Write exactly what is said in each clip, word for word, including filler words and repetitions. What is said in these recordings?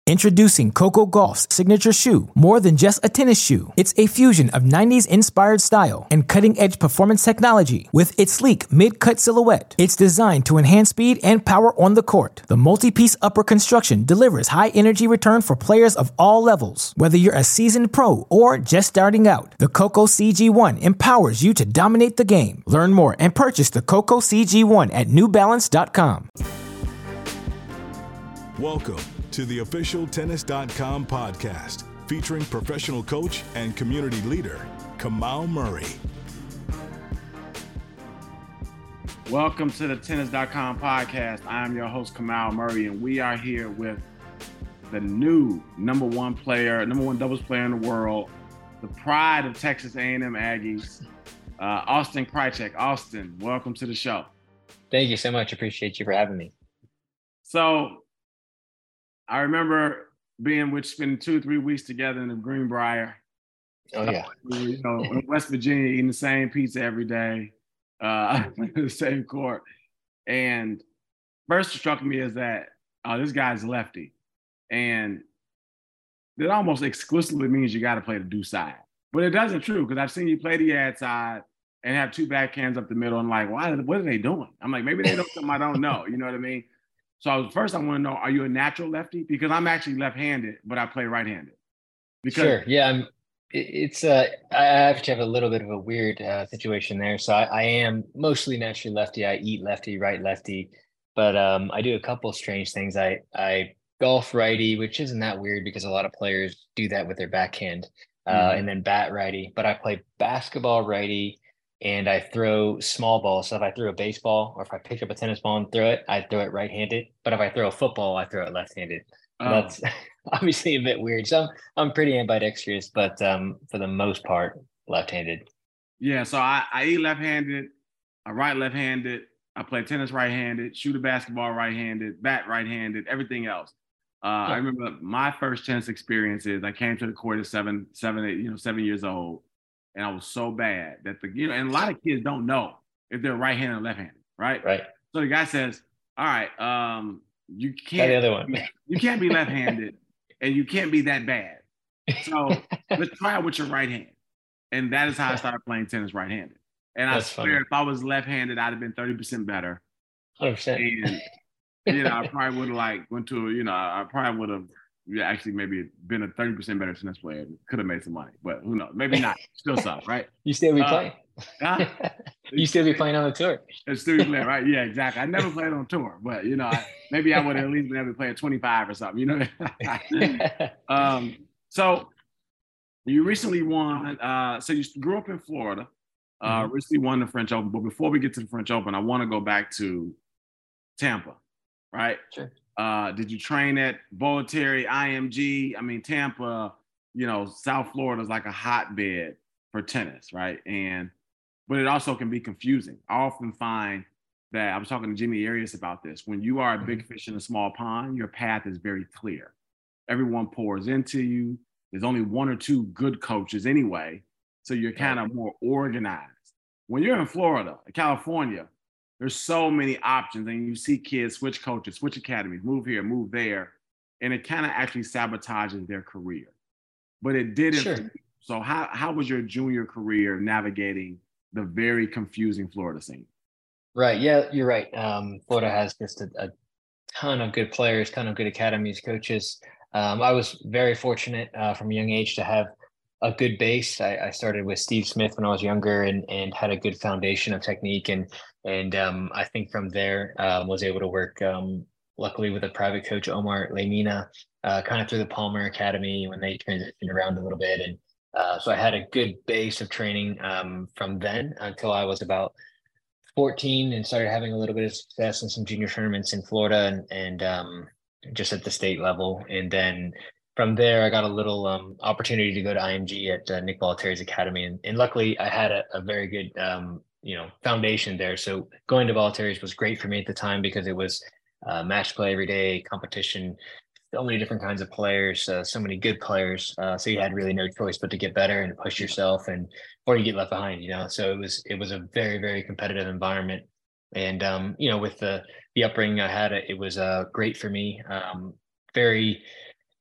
Introducing Coco Gauff's signature shoe, more than just a tennis shoe. It's a fusion of nineties-inspired style and cutting-edge performance technology. With its sleek mid-cut silhouette, it's designed to enhance speed and power on the court. The multi-piece upper construction delivers high-energy return for players of all levels. Whether you're a seasoned pro or just starting out, the Coco C G one empowers you to dominate the game. Learn more and purchase the Coco C G one at new balance dot com. Welcome to the official tennis dot com podcast, featuring professional coach and community leader, Kamau Murray. Welcome to the tennis dot com podcast. I'm your host, Kamau Murray, and we are here with the new number one player, number one doubles player in the world, the pride of Texas A and M Aggies, uh, Austin Krajicek. Austin, welcome to the show. Thank you so much. Appreciate you for having me. So, I remember being with spending two, three weeks together in the Greenbrier. Oh yeah, we were, you know, in West Virginia, eating the same pizza every day, uh, the same court. And first struck me is that oh, this guy's lefty, and that almost exclusively means you got to play the do side. But it doesn't true because I've seen you play the ad side and have two backhands up the middle. And like, why? What are they doing? I'm like, maybe they don't. Something I don't know. You know what I mean? So I was, first, I want to know: are you a natural lefty? Because I'm actually left-handed, but I play right-handed. Because sure, yeah. I'm, it's uh, I actually have a little bit of a weird uh, situation there. So I, I am mostly naturally lefty. I eat lefty, right lefty, but um, I do a couple strange things. I I golf righty, which isn't that weird because a lot of players do that with their backhand, uh, mm-hmm. and then bat righty. But I play basketball righty. And I throw small balls. So if I throw a baseball or if I pick up a tennis ball and throw it, I throw it right-handed. But if I throw a football, I throw it left-handed. So oh. That's obviously a bit weird. So I'm, I'm pretty ambidextrous, but um, for the most part, left-handed. Yeah, so I, I eat left-handed, I write left-handed, I play tennis right-handed, shoot a basketball right-handed, bat right-handed, everything else. Uh, yeah. I remember my first tennis experiences, I came to the court at seven, seven, eight, you know, seven years old. And I was so bad that the, you know, and a lot of kids don't know if they're right-handed or left-handed, right? Right. So the guy says, all right, um, you can't, the other one. you can't be left-handed and you can't be that bad. So let's try it with your right hand. And that is how I started playing tennis right-handed. And That's I swear, funny. If I was left-handed, I'd have been thirty percent better. one hundred percent. And, you know, I probably would have like went to, you know, I probably would have yeah, actually maybe been a thirty percent better tennis player. Could have made some money, but who knows? Maybe not. Still suck, right? You still be uh, playing. Huh? You still be playing on the tour. It's still be playing, right? Yeah, exactly. I never played on tour, but, you know, I, maybe I would have at least been able to play at twenty-five or something, you know? um, so you recently won. Uh, so you grew up in Florida, uh, mm-hmm. recently won the French Open. But before we get to the French Open, I want to go back to Tampa, right? Sure. Uh, did you train at Bollettieri, I M G? I mean, Tampa, you know, South Florida is like a hotbed for tennis, right? And, but it also can be confusing. I often find that, I was talking to Jimmy Arias about this, when you are a big fish in a small pond, your path is very clear. Everyone pours into you. There's only one or two good coaches anyway, so you're kind of more organized. When you're in Florida, California, there's so many options, and you see kids switch coaches, switch academies, move here, move there, and it kind of actually sabotages their career. But it didn't. Sure. So how how was your junior career navigating the very confusing Florida scene? Right. Yeah, you're right. Um, Florida has just a, a ton of good players, ton of good academies, coaches. Um, I was very fortunate uh, from a young age to have a good base. I, I started with Steve Smith when I was younger and and had a good foundation of technique. And and um, I think from there um, was able to work, um, luckily, with a private coach, Omar Lemina, uh, kind of through the Palmer Academy when they transitioned around a little bit. And uh, so I had a good base of training um, from then until I was about fourteen and started having a little bit of success in some junior tournaments in Florida and, and um, just at the state level. And then from there, I got a little um, opportunity to go to I M G at uh, Nick Bollettieri's academy. And, and luckily, I had a, a very good, um, you know, foundation there. So going to Bollettieri's was great for me at the time because it was uh, match play every day, competition, so many different kinds of players, uh, so many good players. Uh, so you had really no choice but to get better and push yourself, and or you get left behind, you know. So it was it was a very, very competitive environment. And um, you know, with the the upbringing I had, it was uh, great for me. Um, very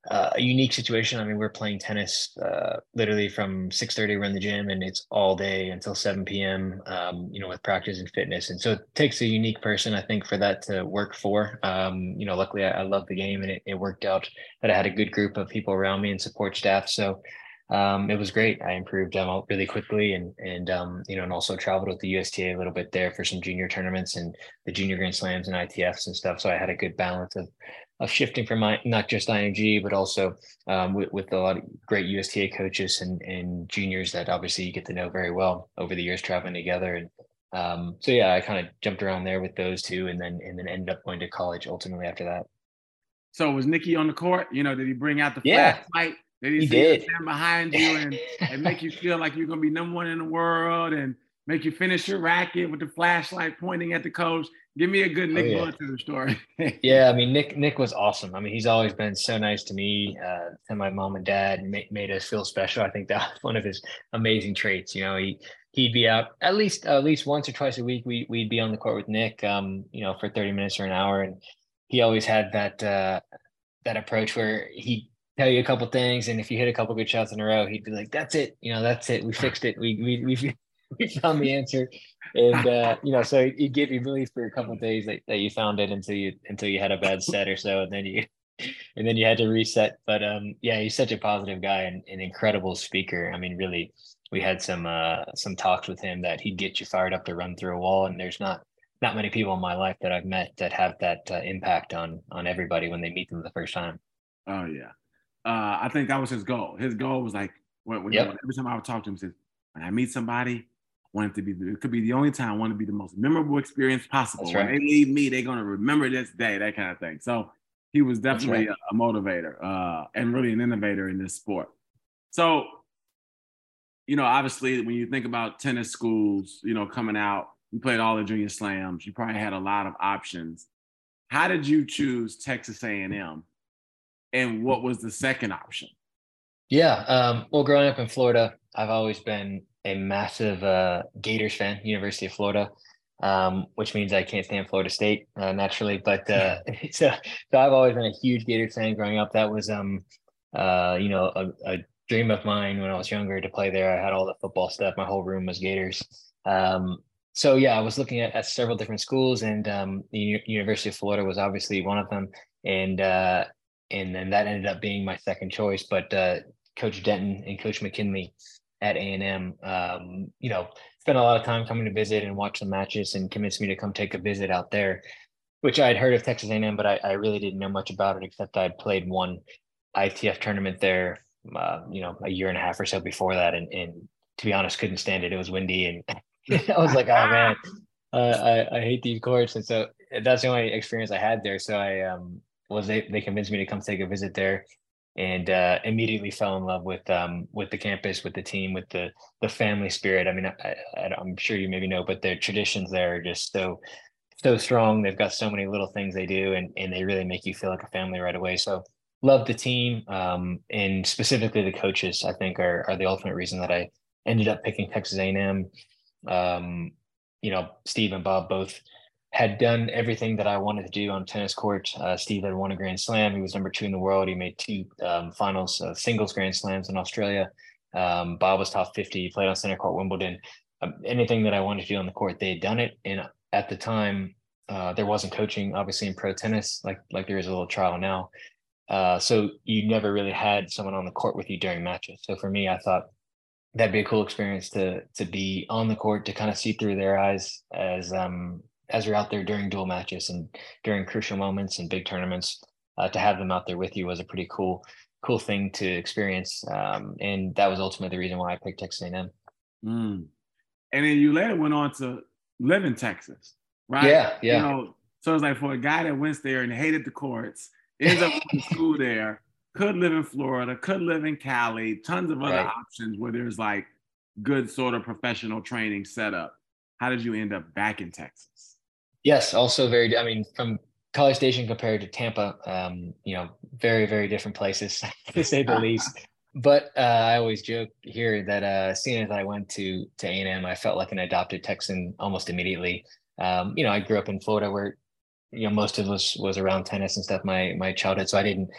uh, a unique situation. I mean, we're playing tennis uh, literally from six thirty, we're in the gym, and it's all day until seven p.m., um, you know, with practice and fitness. And so it takes a unique person, I think, for that to work for. Um, you know, luckily I, I love the game, and it, it worked out that I had a good group of people around me and support staff. So um, it was great. I improved um, really quickly, and, and um, you know, and also traveled with the U S T A a little bit there for some junior tournaments and the junior Grand Slams and I T Fs and stuff. So I had a good balance of of shifting from my, not just I M G, but also um, with, with a lot of great U S T A coaches and, and juniors that obviously you get to know very well over the years traveling together. And um, so, yeah, I kind of jumped around there with those two, and then, and then ended up going to college ultimately after that. So was Nicky on the court? You know, did he bring out the yeah, flashlight? Did he, he see did. you stand behind you and, and make you feel like you're going to be number one in the world and make you finish your racket with the flashlight pointing at the coach? Give me a good Nick oh, yeah. Bulletin story. yeah, I mean, Nick Nick was awesome. I mean, he's always been so nice to me, uh, to my mom and dad, and made, made us feel special. I think that was one of his amazing traits. You know, he he'd be out at least at least once or twice a week. We we'd be on the court with Nick, um, you know, for thirty minutes or an hour, and he always had that uh, that approach where he'd tell you a couple things, and if you hit a couple good shots in a row, he'd be like, "That's it, you know, that's it. We fixed it. We we we." We found the answer, and uh, you know, so it gave you belief for a couple of days that, that you found it until you until you had a bad set or so, and then you and then you had to reset. But um, yeah, he's such a positive guy and an incredible speaker. I mean, really, we had some uh, some talks with him that he'd get you fired up to run through a wall, and there's not not many people in my life that I've met that have that uh, impact on on everybody when they meet them the first time. Oh yeah, uh, I think that was his goal. His goal was like when, when yep. every time I would talk to him, he says, "When I meet somebody, want it to be, it could be the only time I want to be the most memorable experience possible. That's right. When they leave me, they're going to remember this day," that kind of thing. So he was definitely right. a, a motivator uh, and really an innovator in this sport. So, you know, obviously when you think about tennis schools, you know, coming out, you played all the junior slams, you probably had a lot of options. How did you choose Texas A and M? And what was the second option? Yeah. Um, well, growing up in Florida, I've always been a massive uh, Gators fan, University of Florida, um, which means I can't stand Florida State uh, naturally. But uh, so, so I've always been a huge Gators fan growing up. That was, um, uh, you know, a, a dream of mine when I was younger to play there. I had all the football stuff. My whole room was Gators. Um, so yeah, I was looking at, at several different schools, and um, the U- University of Florida was obviously one of them. And uh, and then that ended up being my second choice. But uh, Coach Denton and Coach McKinley at A and M, um, you know, spent a lot of time coming to visit and watch some matches, and convinced me to come take a visit out there, which I had heard of Texas A and M, but I, I really didn't know much about it, except I'd played one I T F tournament there, uh, you know, a year and a half or so before that. And, and to be honest, couldn't stand it. It was windy, and I was like, oh man, uh, I, I hate these courts. And so that's the only experience I had there. So I um, was, they, they convinced me to come take a visit there. And uh, immediately fell in love with um, with the campus, with the team, with the the family spirit. I mean, I, I, I'm sure you maybe know, but their traditions there are just so so strong. They've got so many little things they do, and and they really make you feel like a family right away. So love the team, um, and specifically the coaches. I think are are the ultimate reason that I ended up picking Texas A and M. Um, you know, Steve and Bob both had done everything that I wanted to do on tennis court. Uh, Steve had won a Grand Slam. He was number two in the world. He made two um, finals, uh, singles Grand Slams in Australia. Um, Bob was top fifty. He played on center court Wimbledon. Um, anything that I wanted to do on the court, they had done it. And at the time, uh, there wasn't coaching, obviously, in pro tennis, like like there is a little trial now. Uh, so you never really had someone on the court with you during matches. So for me, I thought that'd be a cool experience to to be on the court, to kind of see through their eyes as um as you're out there during dual matches and during crucial moments and big tournaments. Uh, to have them out there with you was a pretty cool, cool thing to experience. Um, and that was ultimately the reason why I picked Texas A and M. Mm. And then you later went on to live in Texas, right? Yeah, yeah. You know, so it's like for a guy that went there and hated the courts, ends up in school there, could live in Florida, could live in Cali, tons of other right. options where there's like good sort of professional training set up. How did you end up back in Texas? Yes, also very, I mean, from College Station compared to Tampa, um, you know, very, very different places, to say the least. But uh, I always joke here that uh, as soon as I went to to A and M, I felt like an adopted Texan almost immediately. Um, you know, I grew up in Florida where, you know, most of us was around tennis and stuff, my my childhood. So I didn't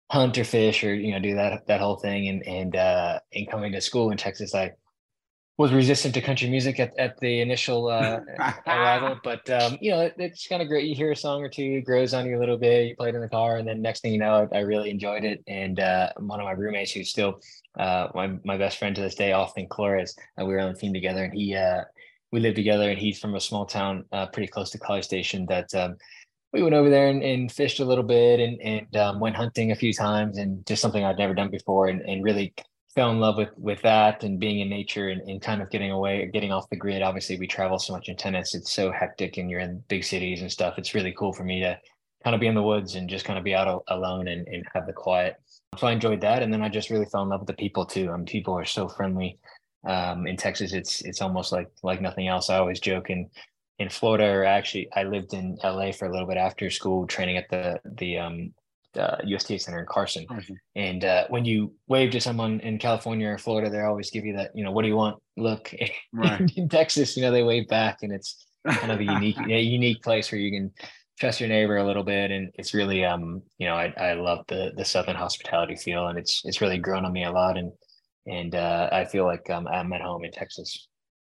hunt or fish or, you know, do that, that whole thing. And, and, uh, and coming to school in Texas, I was resistant to country music at, at the initial, uh, arrival, but, um, you know, it, it's kind of great. You hear a song or two, it grows on you a little bit, you play it in the car. And then next thing you know, I really enjoyed it. And, uh, one of my roommates who's still, uh, my, my best friend to this day, Austin Flores, uh, we were on the team together, and he, uh, we lived together, and he's from a small town, uh, pretty close to College Station that, um, we went over there and, and fished a little bit, and, and um, went hunting a few times, and just something I'd never done before, and, and really fell in love with with that and being in nature, and, and kind of getting away, getting off the grid. Obviously, we travel so much in tennis. It's so hectic and you're in big cities and stuff. It's really cool for me to kind of be in the woods and just kind of be out alone and, and have the quiet. So I enjoyed that. And then I just really fell in love with the people too. I mean, people are so friendly. Um, in Texas, it's it's almost like like nothing else. I always joke, and in Florida, or actually I lived in L A for a little bit after school, training at the the um, uh, U S T A Center in Carson. Carson. And uh, when you wave to someone in California or Florida, they always give you that, you know, what do you want? Look. Right. In Texas, you know, they wave back, and it's kind of a unique a unique place where you can trust your neighbor a little bit. And it's really, um, you know, I I love the the Southern hospitality feel, and it's it's really grown on me a lot. And and uh, I feel like um, I'm at home in Texas.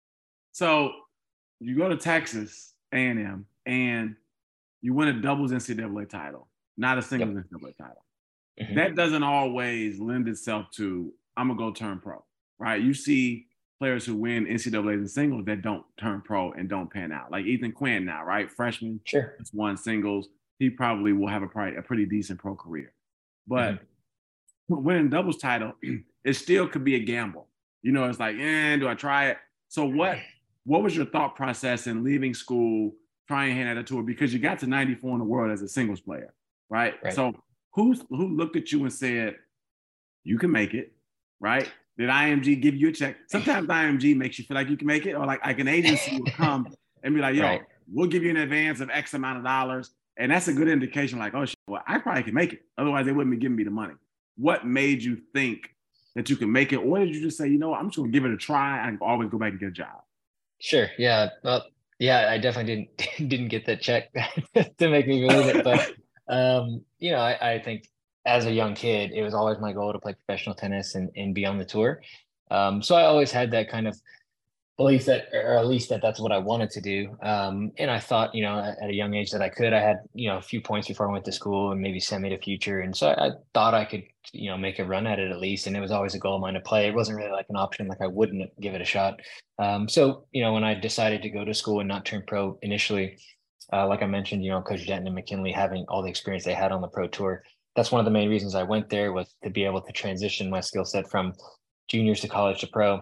So you go to Texas A and M, and you win a doubles N C double A title, not a singles yep. N C double A title. Mm-hmm. That doesn't always lend itself to, I'm going to go turn pro, right? You see players who win N C double A's and singles that don't turn pro and don't pan out. Like Ethan Quinn now, right? Freshman, sure. Just won singles. He probably will have a, probably a pretty decent pro career. But mm-hmm. winning doubles title, it still could be a gamble. You know, it's like, eh, do I try it? So what what was your thought process in leaving school, trying hand at a tour? Because you got to ninety-four in the world as a singles player, right? right. So who's, who looked at you and said, you can make it, right? Did I M G give you a check? Sometimes I M G makes you feel like you can make it, or like, like an agency will come and be like, yo, right. we'll give you an advance of X amount of dollars. And that's a good indication, like, oh, shit, well, I probably can make it. Otherwise, they wouldn't be giving me the money. What made you think that you can make it? Or did you just say, you know what, I'm just going to give it a try. I can always go back and get a job? Sure. Yeah. Well, yeah, I definitely didn't didn't get that check to make me believe it. But, um, you know, I, I think as a young kid, it was always my goal to play professional tennis and, and be on the tour. Um, so I always had that kind of belief that, or at least that that's what I wanted to do. Um, and I thought, you know, at a young age that I could. I had, you know, a few points before I went to school and maybe semi to future. And so I, I thought I could, you know, make a run at it at least. And it was always a goal of mine to play. It wasn't really like an option, like I wouldn't give it a shot. Um, so, you know, when I decided to go to school and not turn pro initially, uh, like I mentioned, you know, Coach Denton and McKinley having all the experience they had on the pro tour, that's one of the main reasons I went there, was to be able to transition my skill set from juniors to college to pro.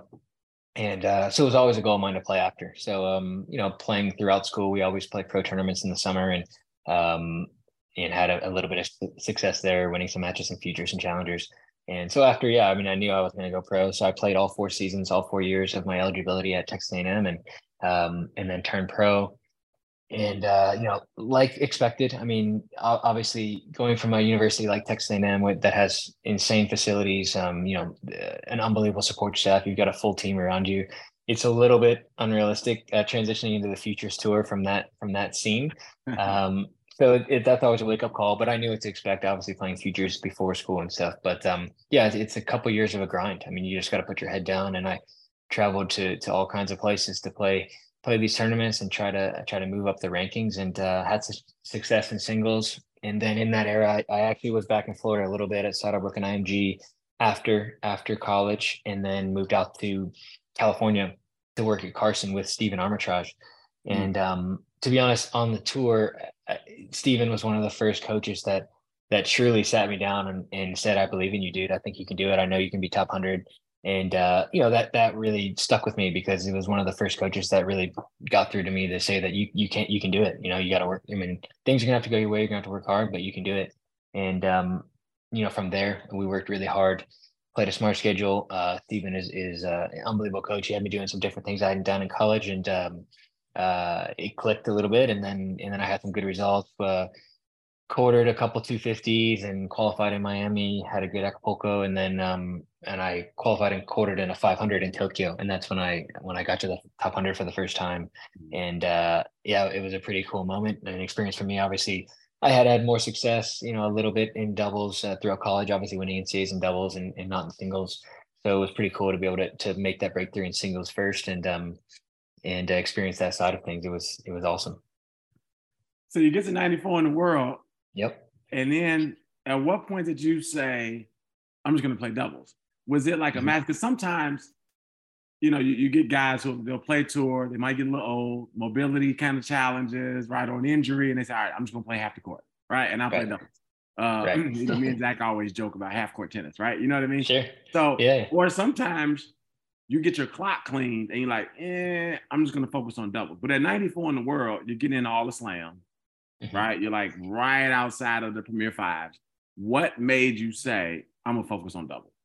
And uh, so it was always a goal of mine to play after. So, um, you know, playing throughout school, we always play pro tournaments in the summer, and um, and had a, a little bit of success there, winning some matches and futures and challengers. And so after, yeah, I mean, I knew I was going to go pro. So I played all four seasons, all four years of my eligibility at Texas A and M, and um, and then turned pro. And, uh, you know, like expected, I mean, obviously going from a university like Texas A and M that has insane facilities, um, you know, an unbelievable support staff, you've got a full team around you. It's a little bit unrealistic uh, transitioning into the Futures Tour from that, from that scene. Um, so it, it, that's always a wake up call, but I knew what to expect, obviously playing futures before school and stuff. But um, yeah, it's, it's a couple years of a grind. I mean, you just got to put your head down, and I traveled to, to all kinds of places to play play these tournaments and try to try to move up the rankings, and uh, had some success in singles. And then in that era, I, I actually was back in Florida a little bit at Saddlebrook and I M G after after college, and then moved out to California to work at Carson with Stephen Armitage. Mm. And um, to be honest, on the tour, Stephen was one of the first coaches that that truly sat me down and, and said, "I believe in you, dude. I think you can do it. I know you can be top one hundred." And, uh, you know, that, that really stuck with me, because it was one of the first coaches that really got through to me to say that you, you can't, you can do it. You know, you got to work. I mean, things are gonna have to go your way. You're gonna have to work hard, but you can do it. And, um, you know, from there, we worked really hard, played a smart schedule. Uh, Stephen is, is uh, an unbelievable coach. He had me doing some different things I hadn't done in college, and um, uh, it clicked a little bit. And then, and then I had some good results. Uh, quartered a couple two fifties and qualified in Miami, had a good Acapulco, and then um and I qualified and quartered in a five hundred in Tokyo, and that's when I when I got to the top one hundred for the first time. And uh yeah, it was a pretty cool moment and an experience for me. Obviously, I had had more success, you know, a little bit in doubles uh, throughout college, obviously winning N C As in doubles and, and not in singles. So it was pretty cool to be able to to make that breakthrough in singles first and um and uh, experience that side of things. It was it was awesome. So you get to ninety-four in the world. Yep. And then at what point did you say, I'm just going to play doubles? Was it like mm-hmm. a match? Because sometimes, you know, you, you get guys who they'll play tour, they might get a little old, mobility kind of challenges, right, or an injury, and they say, all right, I'm just going to play half the court, right? And I'll right. play doubles. Uh, right. You know, me and Zach always joke about half court tennis, right? You know what I mean? Sure. So, yeah. Or sometimes you get your clock cleaned and you're like, eh, I'm just going to focus on doubles. But at ninety-four in the world, you're getting in all the slams, mm-hmm. right? You're like right outside of the Premier Fives. What made you say, I'm going to focus on doubles?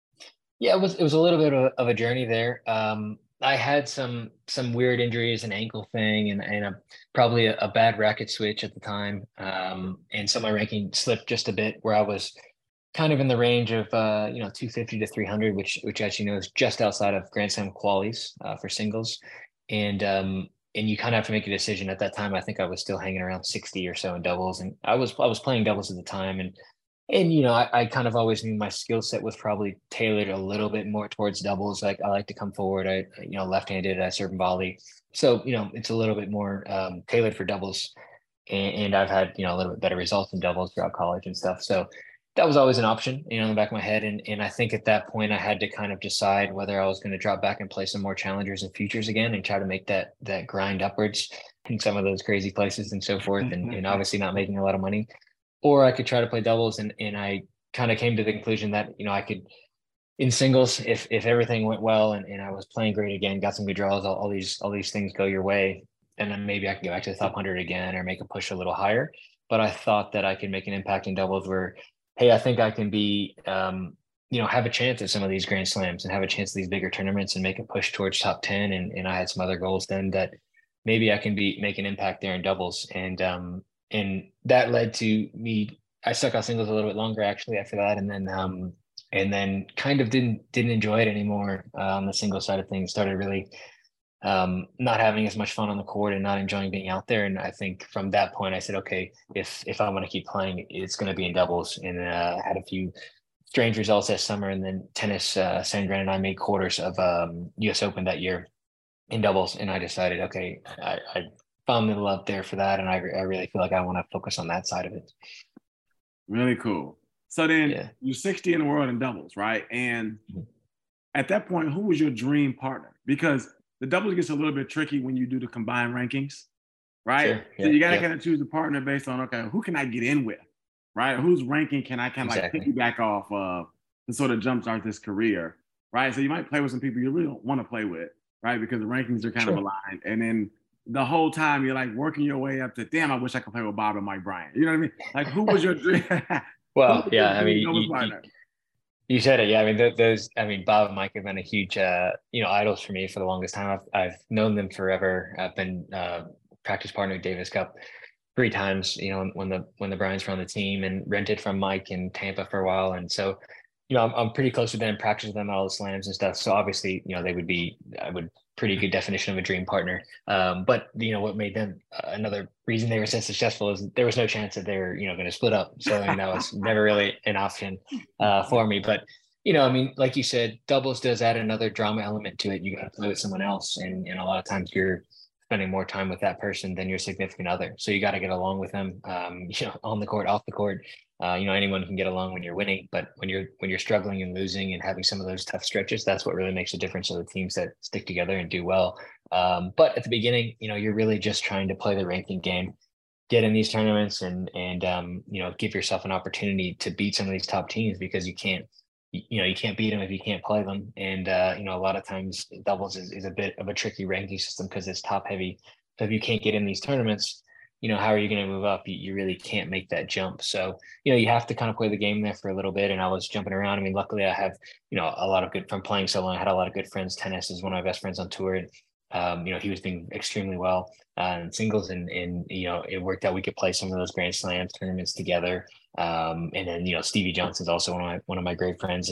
Yeah, it was it was a little bit of a, of a journey there. Um, I had some some weird injuries, an ankle thing, and and a, probably a, a bad racket switch at the time. Um, and so my ranking slipped just a bit, where I was kind of in the range of uh, you know two fifty to three hundred, which which as you know is just outside of Grand Slam qualies uh, for singles. And um, and you kind of have to make a decision at that time. I think I was still hanging around sixty or so in doubles, and I was I was playing doubles at the time, and. And, you know, I, I kind of always knew my skill set was probably tailored a little bit more towards doubles. Like I like to come forward. I, you know, left-handed, I serve and volley. So, you know, it's a little bit more um, tailored for doubles. And, and I've had, you know, a little bit better results in doubles throughout college and stuff. So that was always an option, you know, in the back of my head. And, and I think at that point I had to kind of decide whether I was going to drop back and play some more challengers and futures again and try to make that, that grind upwards in some of those crazy places and so forth. And, and obviously not making a lot of money. Or I could try to play doubles, and, and I kind of came to the conclusion that, you know, I could, in singles, if if everything went well and, and I was playing great again, got some good draws, all, all these all these things go your way, and then maybe I can go back to the top one hundred again or make a push a little higher. But I thought that I could make an impact in doubles where, hey, I think I can be, um, you know, have a chance at some of these Grand Slams and have a chance at these bigger tournaments and make a push towards top ten. And, and I had some other goals then that maybe I can be make an impact there in doubles. And um, And that led to me, I stuck out singles a little bit longer actually after that. And then, um, and then kind of didn't, didn't enjoy it anymore uh, on the single side of things, started really um, not having as much fun on the court and not enjoying being out there. And I think from that point I said, okay, if, if I want to keep playing, it's going to be in doubles. And uh, I had a few strange results that summer, and then tennis, uh, Sandgren and I made quarters of um, U S Open that year in doubles. And I decided, okay, I, I found the love there for that, and I, I really feel like I want to focus on that side of it. Really cool. So then yeah. you're sixty in the world in doubles, right? And mm-hmm. at that point, who was your dream partner? Because the doubles gets a little bit tricky when you do the combined rankings, right? Sure. Yeah. So you got to yeah. kind of choose a partner based on, okay, who can I get in with, right? Whose ranking can I kind of exactly. like piggyback off of to sort of jumpstart this career, right? So you might play with some people you really don't want to play with, right? Because the rankings are kind sure. of aligned, and then the whole time you're like working your way up to, damn, I wish I could play with Bob and Mike Bryant. You know what I mean? Like, who was your dream? Well, yeah, I mean, you, you, you said it. Yeah, I mean, th- those, I mean, Bob and Mike have been a huge, uh, you know, idols for me for the longest time. I've, I've known them forever. I've been uh, practice partner at Davis Cup three times, you know, when the, when the Bryants were on the team, and rented from Mike in Tampa for a while. And so, you know, I'm, I'm pretty close with them, practice with them at all the slams and stuff. So obviously, you know, they would be, I would pretty good definition of a dream partner. Um, but you know, what made them uh, another reason they were so successful is there was no chance that they were, you know, going to split up. So I mean, that was never really an option uh, for me. But, you know, I mean, like you said, doubles does add another drama element to it. You got to play with someone else. And, and a lot of times you're spending more time with that person than your significant other. So you got to get along with them, um, you know, on the court, off the court. Uh, you know, anyone can get along when you're winning, but when you're when you're struggling and losing and having some of those tough stretches, that's what really makes a difference of the teams that stick together and do well. Um, but at the beginning, you know, you're really just trying to play the ranking game, get in these tournaments, and and um, you know, give yourself an opportunity to beat some of these top teams, because you can't, you know, you can't beat them if you can't play them. And uh, you know, a lot of times doubles is, is a bit of a tricky ranking system because it's top heavy. So if you can't get in these tournaments, you know, how are you going to move up? You, you really can't make that jump. So, you know, you have to kind of play the game there for a little bit. And I was jumping around. I mean, luckily I have, you know, a lot of good, from playing so long, I had a lot of good friends. Tennis is one of my best friends on tour. And, um, you know, he was doing extremely well uh, in singles, and, and, you know, it worked out. We could play some of those Grand Slams tournaments together. Um, and then, you know, Stevie Johnson's also one of my, one of my great friends. And,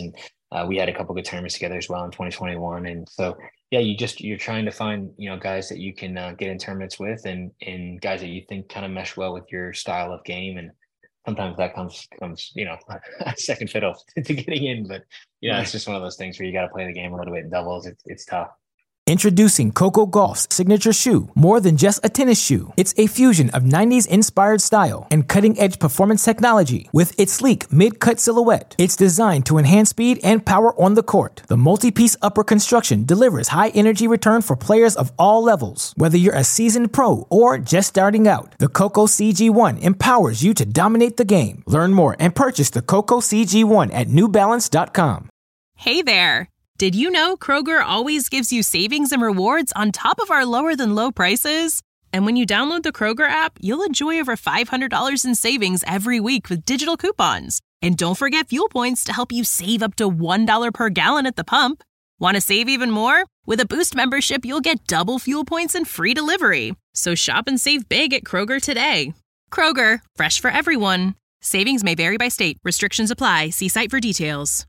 Uh, we had a couple good tournaments together as well in twenty twenty-one. And so, yeah, you just, you're trying to find, you know, guys that you can uh, get in tournaments with and, and guys that you think kind of mesh well with your style of game. And sometimes that comes, comes, you know, second fiddle to getting in, but you know, Right. it's just one of those things where you got to play the game a little bit in doubles. It's, it's tough. Introducing Coco Golf's signature shoe. More than just a tennis shoe, it's a fusion of nineties inspired style and cutting-edge performance technology. With its sleek mid-cut silhouette, it's designed to enhance speed and power on the court. The multi-piece upper construction delivers high-energy return for players of all levels. Whether you're a seasoned pro or just starting out, the Coco C G one empowers you to dominate the game. Learn more and purchase the Coco C G one at new balance dot com. Hey there! Did you know Kroger always gives you savings and rewards on top of our lower-than-low prices? And when you download the Kroger app, you'll enjoy over five hundred dollars in savings every week with digital coupons. And don't forget fuel points to help you save up to one dollar per gallon at the pump. Want to save even more? With a Boost membership, you'll get double fuel points and free delivery. So shop and save big at Kroger today. Kroger, fresh for everyone. Savings may vary by state. Restrictions apply. See site for details.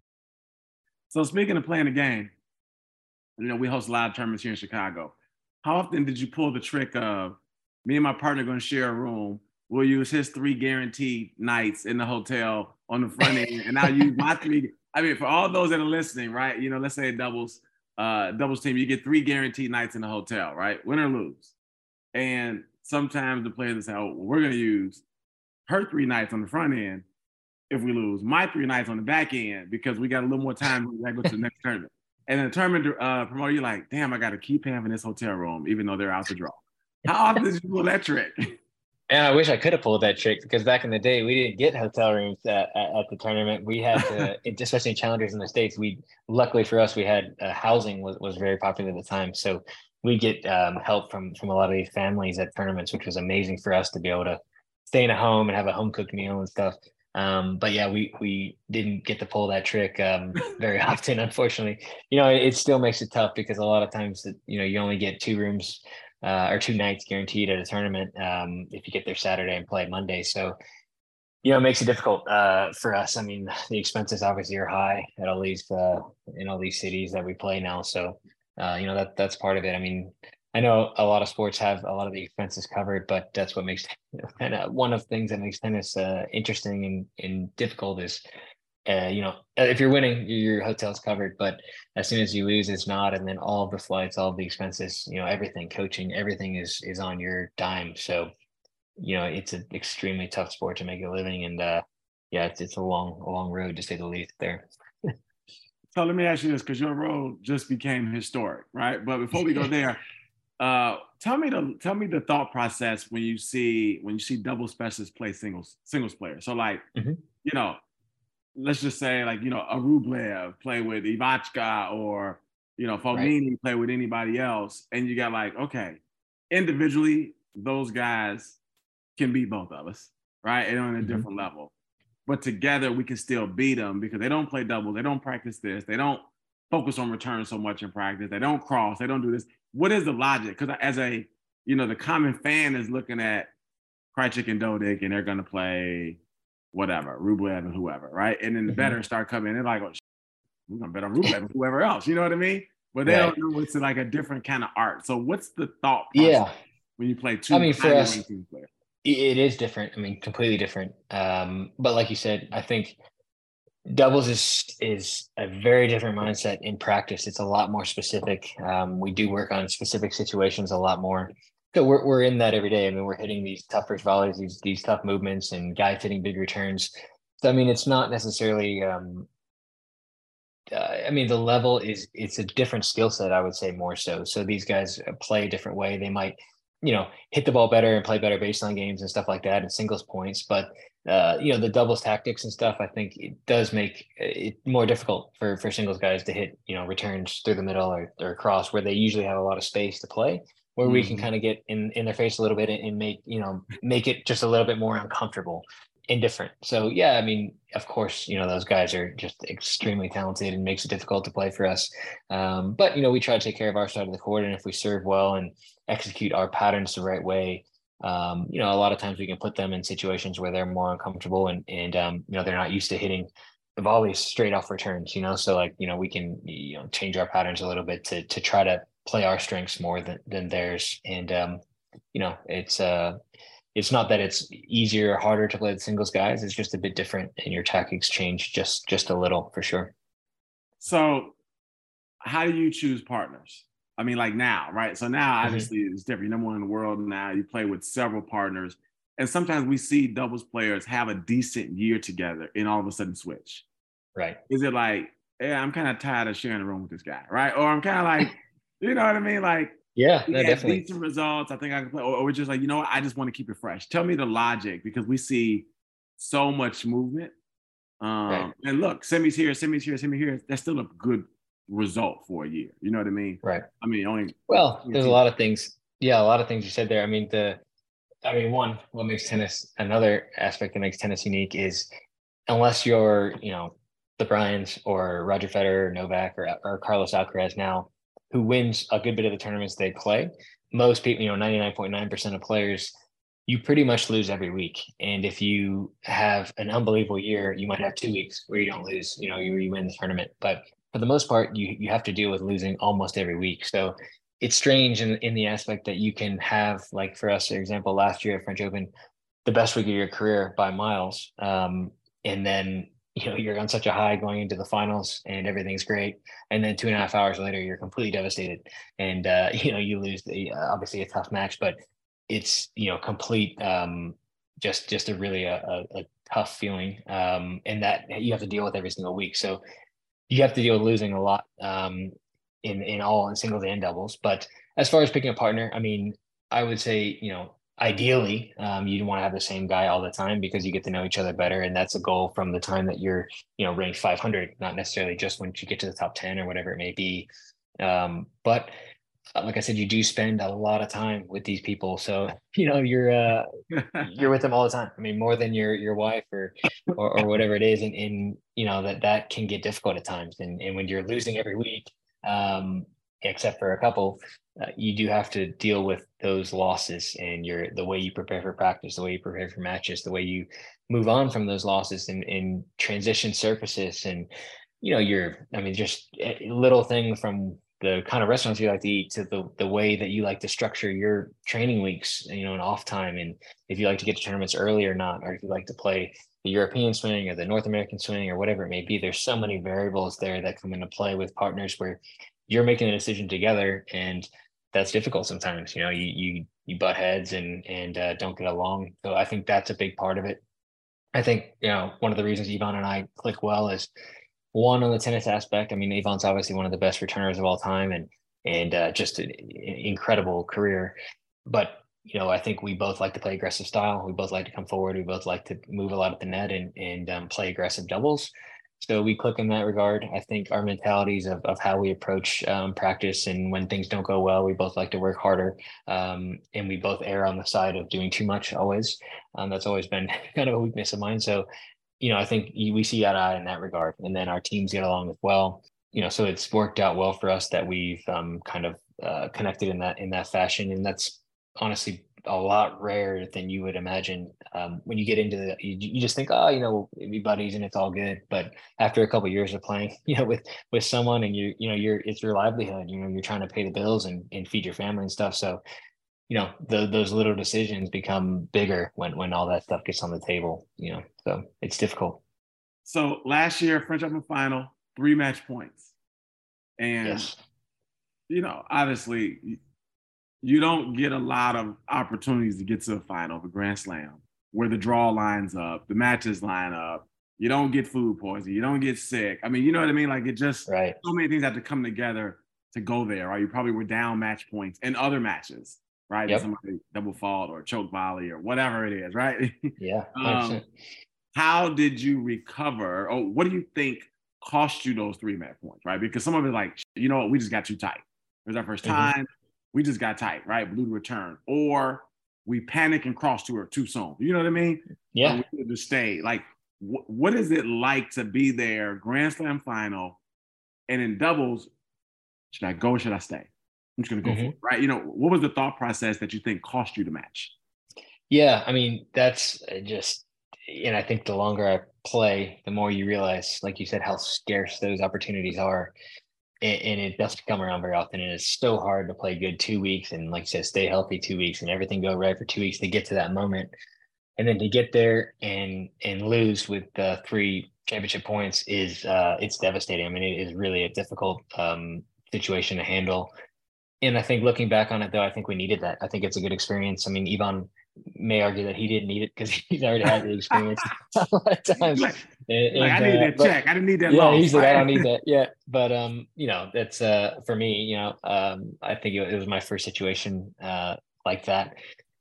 So speaking of playing the game, you know, we host a lot of tournaments here in Chicago. How often did you pull the trick of me and my partner going to share a room? We'll use his three guaranteed nights in the hotel on the front end, and I'll use my three. I mean, for all those that are listening, right? You know, let's say a doubles, uh, doubles team, you get three guaranteed nights in the hotel, right? Win or lose. And sometimes the players will say, oh, well, we're going to use her three nights on the front end if we lose, my three nights on the back end because we got a little more time when we go to the next tournament. And then the tournament uh, promoter, you're like, damn, I got to keep having this hotel room, even though they're out to draw. How often did you pull that trick? And I wish I could have pulled that trick because back in the day, we didn't get hotel rooms at, at, at the tournament. We had to, especially in challengers in the States, we, luckily for us, we had uh, housing was, was very popular at the time. So we get um, help from, from a lot of these families at tournaments, which was amazing for us to be able to stay in a home and have a home cooked meal and stuff. Um, but yeah, we, we didn't get to pull that trick, um, very often, unfortunately. You know, it, it still makes it tough because a lot of times that, you know, you only get two rooms, uh, or two nights guaranteed at a tournament, um, if you get there Saturday and play Monday. So, you know, it makes it difficult, uh, for us. I mean, the expenses obviously are high at all these, uh, in all these cities that we play now. So, uh, you know, that, that's part of it. I mean, I know a lot of sports have a lot of the expenses covered, but that's what makes kind of one of the things that makes tennis uh, interesting and, and difficult is, uh, you know, if you're winning, your hotel's covered, but as soon as you lose, it's not. And then all of the flights, all of the expenses, you know, everything, coaching, everything is is on your dime. So, you know, it's an extremely tough sport to make a living, and uh, yeah, it's it's a long, a long road to say the least there. So let me ask you this, because your road just became historic, right? But before we go there. Uh, tell me the tell me the thought process when you see when you see double specialists play singles singles players. So like, mm-hmm. you know, let's just say like, you know, a Rublev play with Ivachka or, you know, Fognini right. play with anybody else. And you got like, okay, individually, those guys can beat both of us, right? And on a mm-hmm. different level. But together we can still beat them because they don't play doubles. They don't practice this. They don't focus on return so much in practice. They don't cross. They don't do this. What is the logic? Because as a, you know, the common fan is looking at Krajicek and Dodik and they're going to play whatever, Rublev and whoever, right? And then the mm-hmm. bettors start coming in. They're like, oh, we're going to bet on Rublev and whoever else. You know what I mean? But they right. don't know it's like a different kind of art. So what's the thought process yeah. when you play two I mean, for us, players? It is different. I mean, completely different. Um, but like you said, I think doubles is is a very different mindset in practice. It's a lot more specific. Um, we do work on specific situations a lot more. So we're we're in that every day. I mean, we're hitting these tough first volleys, these these tough movements, and guys hitting big returns. So I mean, it's not necessarily. Um, uh, I mean, the level is it's a different skill set. I would say more so. So these guys play a different way. They might, you know, hit the ball better and play better baseline games and stuff like that and singles points, but. Uh, you know, the doubles tactics and stuff, I think it does make it more difficult for, for singles guys to hit, you know, returns through the middle or, or across where they usually have a lot of space to play, where mm-hmm. we can kind of get in, in their face a little bit and make, you know, make it just a little bit more uncomfortable and different. So, yeah, I mean, of course, you know, those guys are just extremely talented and makes it difficult to play for us. Um, but, you know, we try to take care of our side of the court. And if we serve well and execute our patterns the right way, Um, you know, a lot of times we can put them in situations where they're more uncomfortable and, and um, you know, they're not used to hitting volleys straight off returns, you know, so like, you know, we can, you know, change our patterns a little bit to to try to play our strengths more than, than theirs. And, um, you know, it's, uh, it's not that it's easier or harder to play the singles guys. It's just a bit different, and your tactics change just, just a little for sure. So how do you choose partners? I mean, like now, right? So now obviously mm-hmm. it's different. You're number one in the world now. You play with several partners. And sometimes we see doubles players have a decent year together and all of a sudden switch. Right. Is it like, yeah, I'm kind of tired of sharing a room with this guy, right? Or I'm kind of like, you know what I mean? Like, yeah, no, definitely. Decent results. I think I can play. Or, or we're just like, you know what? I just want to keep it fresh. Tell me the logic, because we see so much movement. Um, right. And look, semis here, semis here, semis here. That's still a good result for a year. You know what I mean? Right. I mean, only. Well, there's a lot of things. Yeah, a lot of things you said there. I mean, the, I mean, one, what makes tennis, another aspect that makes tennis unique is unless you're, you know, the Bryans or Roger Federer, or Novak, or, or Carlos Alcaraz now, who wins a good bit of the tournaments they play, most people, you know, ninety-nine point nine percent of players, you pretty much lose every week. And if you have an unbelievable year, you might have two weeks where you don't lose, you know, you, you win the tournament. But for the most part, you you have to deal with losing almost every week. So it's strange in, in the aspect that you can have, like for us, for example, last year at French Open, the best week of your career by miles. Um, and then, you know, you're on such a high going into the finals and everything's great. And then two and a half hours later, you're completely devastated. And, uh, you know, you lose the, uh, obviously a tough match, but it's, you know, complete, um, just, just a really a, a, a tough feeling. Um, and that you have to deal with every single week. So you have to deal with losing a lot, um, in, in all in singles and doubles. But as far as picking a partner, I mean, I would say, you know, ideally, um, you don't want to have the same guy all the time, because you get to know each other better. And that's a goal from the time that you're, you know, ranked five hundred, not necessarily just when you get to the top ten or whatever it may be. Um, but like I said, you do spend a lot of time with these people. So, you know, you're, uh, you're with them all the time. I mean, more than your, your wife or, or, or whatever it is. And, and, you know, that, that can get difficult at times. And, and when you're losing every week, um, except for a couple, uh, you do have to deal with those losses, and your the way you prepare for practice, the way you prepare for matches, the way you move on from those losses and, and transition surfaces. And, you know, you're, I mean, just a little thing from the kind of restaurants you like to eat to the, the way that you like to structure your training weeks, you know, and off time. And if you like to get to tournaments early or not, or if you like to play the European swing or the North American swing or whatever it may be, there's so many variables there that come into play with partners where you're making a decision together, and that's difficult sometimes. You know, you you you butt heads and and uh, don't get along. So I think that's a big part of it. I think, you know, one of the reasons Ivan and I click well is one, on the tennis aspect. I mean, Ivan's obviously one of the best returners of all time, and and uh, just an incredible career. But you know, I think we both like to play aggressive style. We both like to come forward. We both like to move a lot at the net and and um, play aggressive doubles. So we click in that regard. I think our mentalities of, of how we approach um, practice, and when things don't go well, we both like to work harder. Um, and we both err on the side of doing too much always. Um, that's always been kind of a weakness of mine. So, you know, I think we see eye to eye in that regard. And then our teams get along as well. You know, so it's worked out well for us that we've um, kind of uh, connected in that in that fashion. And that's honestly a lot rarer than you would imagine. Um, when you get into the, you, you just think, oh, you know, we'll be buddies and it's all good. But after a couple of years of playing, you know, with, with someone, and you, you know, you're, it's your livelihood, you know, you're trying to pay the bills and, and feed your family and stuff. So, you know, the, those little decisions become bigger when, when all that stuff gets on the table, you know, so it's difficult. So last year, French Open final, three match points. And, yes. you know, obviously you don't get a lot of opportunities to get to a final of a Grand Slam where the draw lines up, the matches line up. You don't get food poisoning. You don't get sick. I mean, you know what I mean? Like, it just, right. so many things have to come together to go there, right? You probably were down match points in other matches, right? Yep. Somebody double fault or choke volley or whatever it is, right? Yeah. um, how did you recover? Or what do you think cost you those three match points, right? Because some of it, like, you know what, we just got too tight. It was our first time. Mm-hmm. We just got tight, right? Blew the return. Or we panic and cross to her too soon. You know what I mean? Yeah. Or we could just stay. Like, wh- what is it like to be there, Grand Slam final, and in doubles, should I go or should I stay? I'm just going to go mm-hmm. for it, right? You know, what was the thought process that you think cost you the match? Yeah, I mean, that's just, and I think the longer I play, the more you realize, like you said, how scarce those opportunities are. And, and it doesn't come around very often. And it's so hard to play good two weeks and, like you said, stay healthy two weeks and everything go right for two weeks to get to that moment. And then to get there and and lose with uh, three championship points is uh, it's devastating. I mean, it is really a difficult um, situation to handle. And I think looking back on it, though, I think we needed that. I think it's a good experience. I mean, Ivan may argue that he didn't need it because he's already had the experience a lot of times. Like, and, like, and, I need uh, that but, check. I didn't need that. Yeah, loss, he's like, right? I don't need that. Yeah, but um, you know, that's uh for me. You know, um, I think it, it was my first situation uh like that.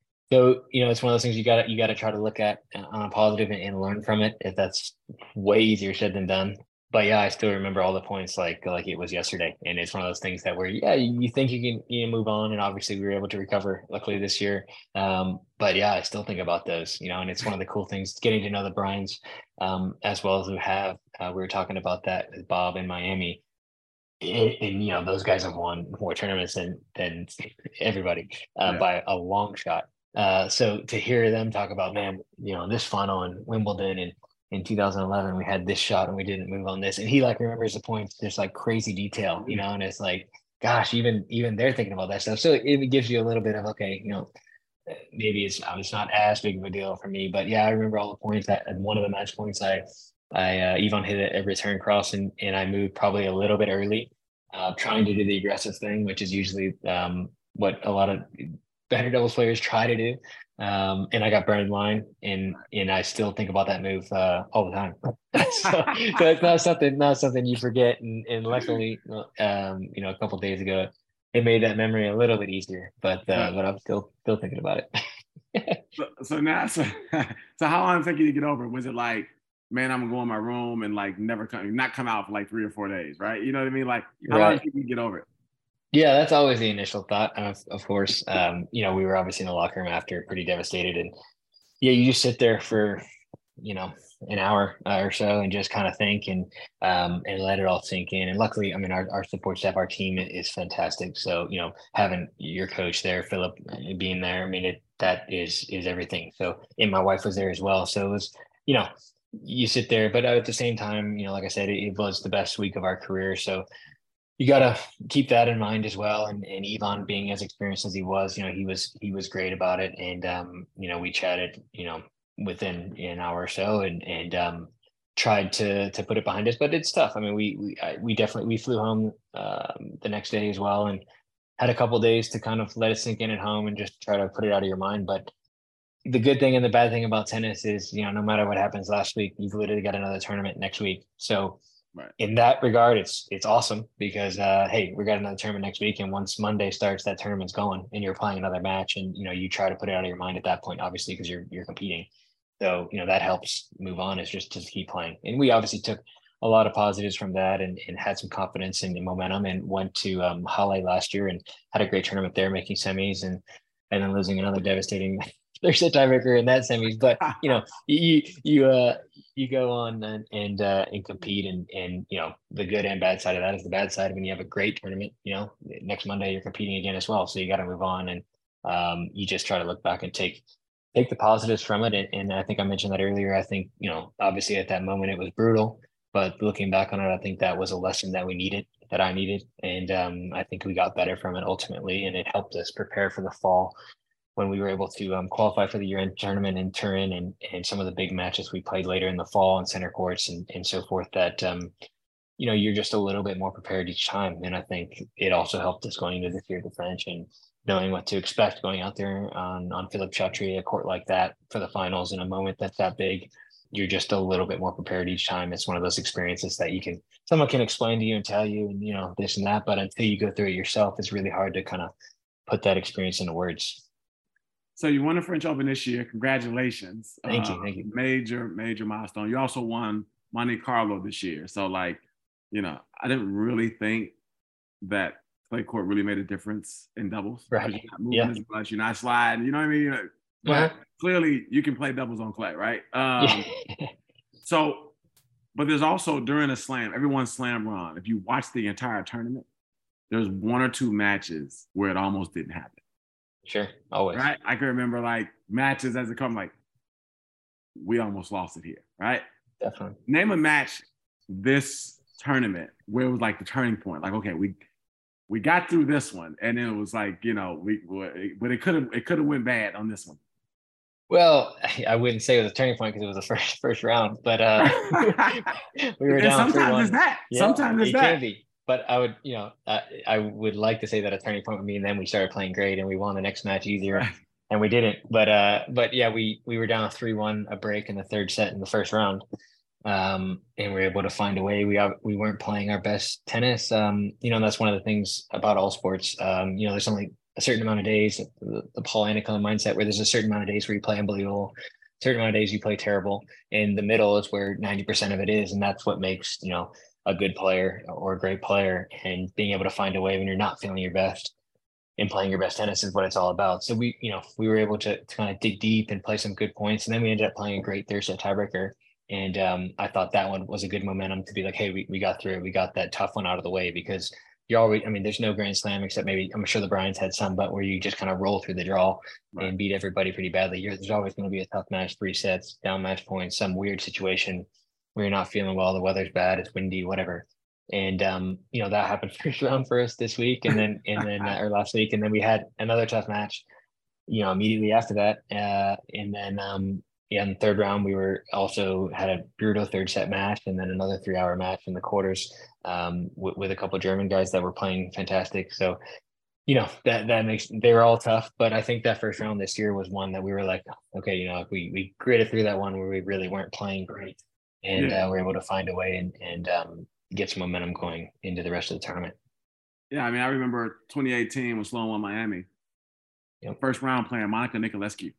So, you know, it's one of those things you got to you got to try to look at on a positive and, and learn from it. If that's way easier said than done. But yeah, I still remember all the points like like it was yesterday, and it's one of those things that where yeah, you, you think you can you know, move on, and obviously we were able to recover luckily this year. Um, but yeah, I still think about those, you know, and it's one of the cool things getting to know the Bryans um, as well as we have. Uh, we were talking about that with Bob in Miami. And, and you know those guys have won more tournaments than than everybody uh, Yeah. by a long shot. Uh, so to hear them talk about, man, you know, this final in Wimbledon and in two thousand eleven, we had this shot and we didn't move on this. And he like remembers the points, just like crazy detail, you know, and it's like, gosh, even, even they're thinking about that stuff. So it gives you a little bit of, okay, you know, maybe it's, it's not as big of a deal for me, but yeah, I remember all the points that and one of the match points I, I, uh, Ivan hit a return cross and, and I moved probably a little bit early, uh, trying to do the aggressive thing, which is usually, um, what a lot of better doubles players try to do. Um, and I got burned line and, and I still think about that move, uh, all the time. so, so it's not something, not something you forget. And, and luckily, um, you know, a couple of days ago, it made that memory a little bit easier, but, uh, Yeah. but I'm still, still thinking about it. so, so now, so, so how long did it take you to get over it? Was it like, man, I'm gonna go in my room and like never come, not come out for like three or four days, right? You know what I mean? Like, how Right. long did it take you to get over it? Yeah, that's always the initial thought. Of, of course, um, you know, we were obviously in the locker room after, pretty devastated, and yeah, you just sit there for, you know, an hour uh, or so and just kind of think and um, and let it all sink in. And luckily, I mean, our, our support staff, our team is fantastic. So you know, having your coach there, Philip, being there, I mean, it that is is everything. So and my wife was there as well. So it was, you know, you sit there, but at the same time, you know, like I said, it, it was the best week of our career. So you got to keep that in mind as well. And, and Ivan being as experienced as he was, you know, he was, he was great about it. And, um, you know, we chatted, you know, within an hour or so and, and, um, tried to, to put it behind us, but it's tough. I mean, we, we, I, we definitely, we flew home, um, the next day as well and had a couple of days to kind of let it sink in at home and just try to put it out of your mind. But the good thing and the bad thing about tennis is, you know, no matter what happens last week, you've literally got another tournament next week. So, Right. in that regard, it's it's awesome because uh, hey, we got another tournament next week, and once Monday starts, that tournament's going, and you're playing another match, and you know you try to put it out of your mind at that point, obviously because you're you're competing. So you know that helps move on. Is just to keep playing, and we obviously took a lot of positives from that, and, and had some confidence and momentum, and went to um, Halle last year and had a great tournament there, making semis, and and then losing another devastating. There's a tiebreaker in that semis, but you know, you you uh you go on and and uh, and compete, and and you know the good and bad side of that is the bad side. I mean, you have a great tournament. You know, next Monday you're competing again as well, so you got to move on, and um, you just try to look back and take take the positives from it. And, and I think I mentioned that earlier. I think you know, obviously at that moment it was brutal, but looking back on it, I think that was a lesson that we needed, that I needed, and um, I think we got better from it ultimately, and it helped us prepare for the fall, when we were able to um, qualify for the year-end tournament in Turin and, and some of the big matches we played later in the fall in center courts and, and so forth, that, um, you know, you're just a little bit more prepared each time. And I think it also helped us going into this year, the French, and knowing what to expect going out there on, on Philippe Chatrier, a court like that for the finals in a moment that's that big. You're just a little bit more prepared each time. It's one of those experiences that you can, someone can explain to you and tell you, and, you know, this and that, but until you go through it yourself, it's really hard to kind of put that experience into words. So you won the French Open this year. Congratulations. Thank uh, you. Thank you. Major, major milestone. You also won Monte Carlo this year. So like, you know, I didn't really think that clay court really made a difference in doubles. Right. You're not moving Yeah. as much, you're not sliding, you know what I mean? You know, but Uh-huh. clearly you can play doubles on clay, right? Um, so, but there's also during a slam, everyone's slam run, if you watch the entire tournament, there's one or two matches where it almost didn't happen. Sure, always. Right? I can remember like matches as it come, like, we almost lost it here, right? Definitely. Name a match this tournament where it was like the turning point. Like, okay, we we got through this one, and then it was like, you know, we but it could have it could have went bad on this one. Well, I wouldn't say it was a turning point because it was the first first round, but uh, we were down. And sometimes three one. it's that. Yeah, sometimes it's it that. Can be. But I would, you know, I, I would like to say that a turning point would mean then we started playing great and we won the next match easier, right. And we didn't. But uh, but yeah, we we were down three one a break in the third set in the first round. Um, and we were able to find a way. We we weren't playing our best tennis. Um, you know, and that's one of the things about all sports. Um, you know, there's only a certain amount of days, the, the Paul Anacone mindset, where there's a certain amount of days where you play unbelievable, a certain amount of days you play terrible, and the middle is where ninety percent of it is, and that's what makes, you know, a good player or a great player. And being able to find a way when you're not feeling your best and playing your best tennis is what it's all about. So we, you know, we were able to, to kind of dig deep and play some good points, and then we ended up playing a great third set tiebreaker. And um, I thought that one was a good momentum to be like, hey, we, we got through it. We got that tough one out of the way, because you're always, I mean, there's no Grand Slam except maybe, I'm sure the Bryans had some, but where you just kind of roll through the draw right. and beat everybody pretty badly. You're, there's always going to be a tough match, three sets, down match points, some weird situation where you're not feeling well, the weather's bad, it's windy, whatever. And, um, you know, that happened first round for us this week. And then, and then, uh, or last week. And then we had another tough match, you know, immediately after that. Uh, and then, um, yeah, in the third round, we were also had a brutal third set match, and then another three hour match in the quarters um, with, with a couple of German guys that were playing fantastic. So, you know, that that makes, they were all tough. But I think that first round this year was one that we were like, okay, you know, we we gritted through that one where we really weren't playing great, and yeah. uh, we're able to find a way and and um, get some momentum going into the rest of the tournament. Yeah, I mean, I remember twenty eighteen when Sloan won Miami. Yep. First round playing Monica Nicolescu.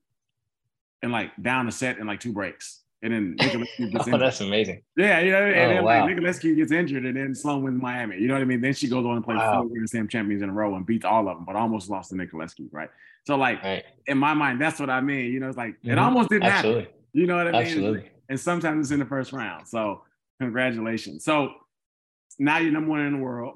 And like down the set in like two breaks. And then Nicolescu gets injured. Oh, that's amazing. Yeah, you know, and oh, then wow. like Nicolescu gets injured, and then Sloan wins Miami. You know what I mean? Then she goes on and plays wow. four Grand Slam champions in a row and beats all of them, but almost lost to Nicolescu, right? So like right. in my mind, that's what I mean. You know, it's like mm-hmm. it almost didn't Absolutely. happen. You know what I mean? Absolutely. And sometimes it's in the first round. So congratulations. So now you're number one in the world,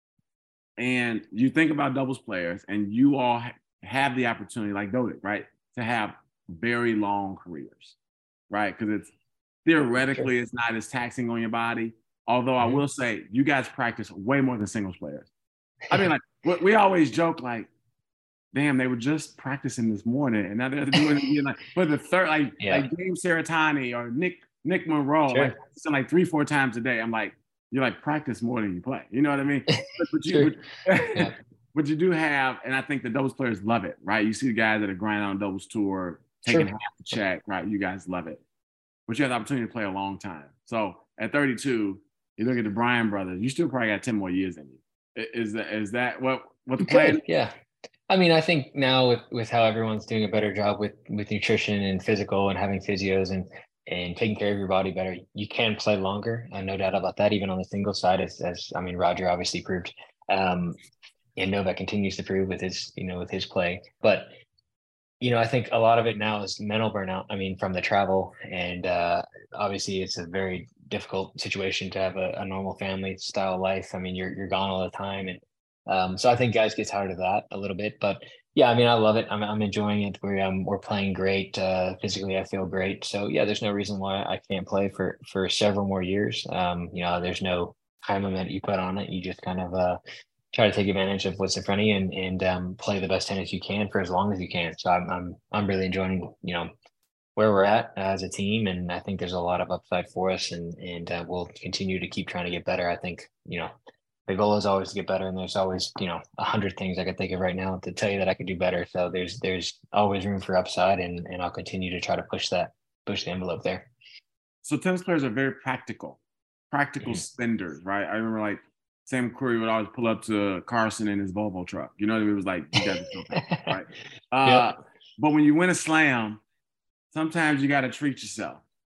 and you think about doubles players, and you all ha- have the opportunity, like Dodik, right, to have very long careers, right? Because it's theoretically sure. it's not as taxing on your body. Although mm-hmm. I will say you guys practice way more than singles players. I mean, like we, we always joke like, damn, they were just practicing this morning and now they're doing it again. Like for the third, like yeah. like James Saratani or Nick Nick Monroe, sure. like so like three four times a day. I'm like, you're like practice more than you play. You know what I mean? But, but you. Sure. But, yeah. but you do have, and I think the doubles players love it, right? You see the guys that are grinding on doubles tour. Taking sure. half the check, right? You guys love it. But you have the opportunity to play a long time. So at thirty-two, you look at the Bryan brothers, you still probably got ten more years in you. Is that, is that what, what the plan is? Yeah. I mean, I think now with, with how everyone's doing a better job with, with nutrition and physical and having physios and, and taking care of your body better, you can play longer. Uh, no doubt about that, even on the single side, as, as I mean, Roger obviously proved. Um, and Novak continues to prove with his, you know, with his play. But you know, I think a lot of it now is mental burnout. I mean, from the travel, and uh, obviously it's a very difficult situation to have a, a normal family style life. I mean, you're you're gone all the time, and um, so I think guys get tired of that a little bit. But yeah, I mean, I love it. I'm I'm enjoying it. We're um, we're playing great uh, physically. I feel great. So yeah, there's no reason why I can't play for for several more years. Um, you know, there's no time limit you put on it. You just kind of uh, try to take advantage of what's in front of you and, and um, play the best tennis you can for as long as you can. So I'm, I'm, I'm really enjoying, you know, where we're at as a team. And I think there's a lot of upside for us, and, and uh, we'll continue to keep trying to get better. I think, you know, the goal is always to get better, and there's always, you know, a hundred things I could think of right now to tell you that I could do better. So there's, there's always room for upside, and, and I'll continue to try to push that, push the envelope there. So tennis players are very practical, practical mm-hmm. spenders, right? I remember like, Sam Querrey would always pull up to Carson in his Volvo truck. You know what I mean? It was like, you guys are something, right? Uh, yep. But when you win a slam, sometimes you got to treat yourself.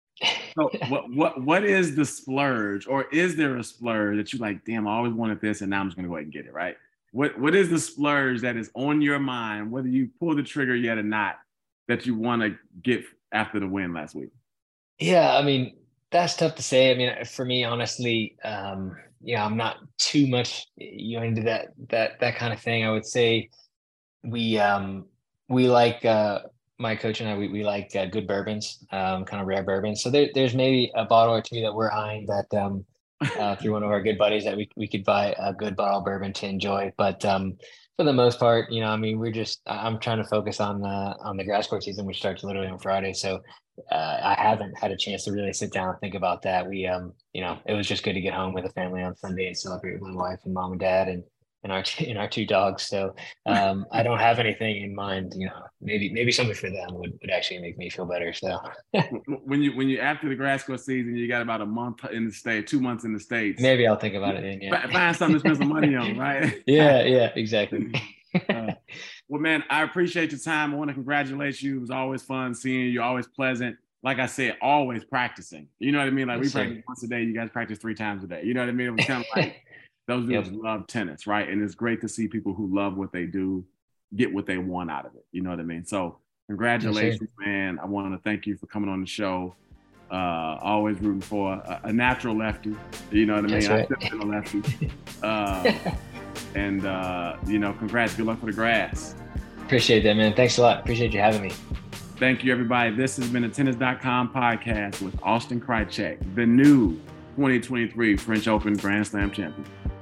So what what what is the splurge, or is there a splurge that you like, damn, I always wanted this and now I'm just going to go ahead and get it, right? What What is the splurge that is on your mind, whether you pull the trigger yet or not, that you want to get after the win last week? Yeah, I mean, that's tough to say. I mean, for me, honestly, um, yeah, I'm not too much, you know, into that that that kind of thing. I would say we um we like uh my coach and I, we, we like uh, good bourbons, um, kind of rare bourbons. So there, there's maybe a bottle or two that we're eyeing that um, uh, through one of our good buddies that we, we could buy a good bottle of bourbon to enjoy. But um, for the most part, you know, I mean, we're just, I'm trying to focus on the, on the grass court season, which starts literally on Friday. So uh, I haven't had a chance to really sit down and think about that. We, um, you know, it was just good to get home with the family on Sunday and celebrate with my wife and mom and dad and, and our, and our two dogs. So um, I don't have anything in mind, you know, maybe, maybe something for them would, would actually make me feel better. So when you, when you, after the grass court season, you got about a month in the state, two months in the States. Maybe I'll think about it then. Yeah. Find something to spend some money on, right? Yeah. Yeah, exactly. uh, well, man, I appreciate your time. I want to congratulate you. It was always fun seeing you. You're always pleasant. Like I said, always practicing. You know what I mean? Like we Yes, practice sir. once a day. You guys practice three times a day. You know what I mean? It was kind of like those dudes Yep. love tennis, right? And it's great to see people who love what they do get what they want out of it. You know what I mean? So congratulations, Yes, man. I want to thank you for coming on the show. Uh, always rooting for a, a natural lefty. You know what I mean? That's right. I've been a lefty. Uh, and, uh, you know, congrats. Good luck for the grass. Appreciate that, man. Thanks a lot. Appreciate you having me. Thank you, everybody. This has been a tennis dot com podcast with Austin Krajicek, the new twenty twenty-three French Open Grand Slam champion.